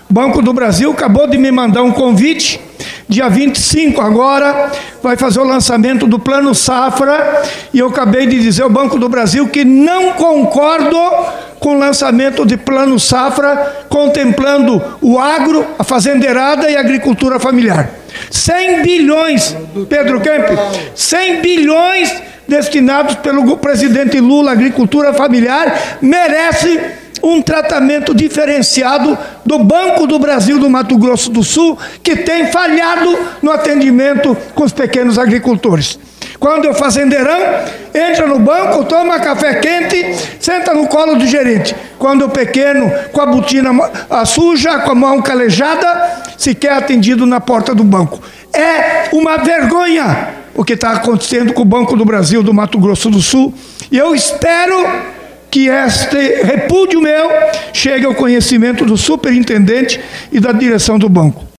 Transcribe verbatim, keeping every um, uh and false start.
Banco do Brasil acabou de me mandar um convite, dia vinte e cinco agora, vai fazer o lançamento do Plano Safra, e eu acabei de dizer ao Banco do Brasil que não concordo com o lançamento de Plano Safra, contemplando o agro, a fazendeirada e a agricultura familiar. cem bilhões, Pedro Kemp, cem bilhões destinados pelo presidente Lula à agricultura familiar, merece um tratamento diferenciado do Banco do Brasil do Mato Grosso do Sul, que tem falhado no atendimento com os pequenos agricultores. Quando o fazendeirão entra no banco, toma café quente, senta no colo do gerente. Quando o pequeno, com a botina suja, com a mão calejada, sequer atendido na porta do banco. É uma vergonha o que está acontecendo com o Banco do Brasil do Mato Grosso do Sul. E eu espero que este repúdio meu chegue ao conhecimento do superintendente e da direção do banco.